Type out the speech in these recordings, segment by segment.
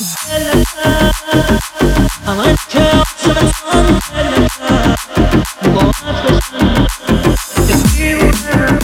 همه که عاشق توام دلتم باید بشم که دیوونه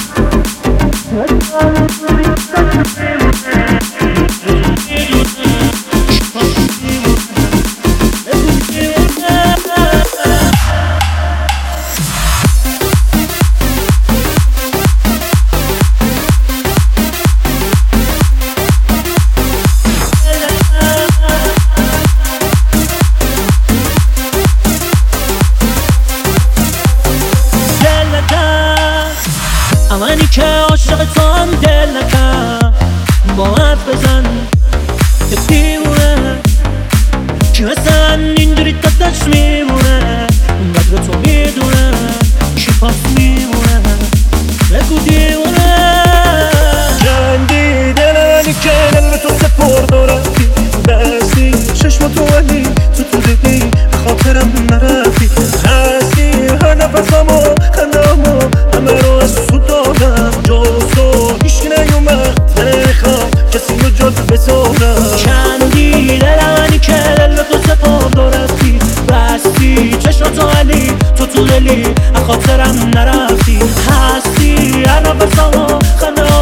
همانی که عاشق توام دل نکن با حرف بزن که دیوونه کی مثلا اینجوری تاتش میمونه قدر تو میدونه کی پاس میمونه بگو دیوونه کندی دلانی که دل تو سپرد و رفتی دستی چشم تو ولی تو دیدی خاطرم نرفتی هستی هر نفسامو خندامو همه رو از تو دادم جز تو هیچی نیومد نمیخوام کسی رو جز بذارم کندی دلانی که دل تو سپرد و رفتی بستی چشم تو ولی تو دلی خاطرم نرفتی هستی هر نفسامو خندامو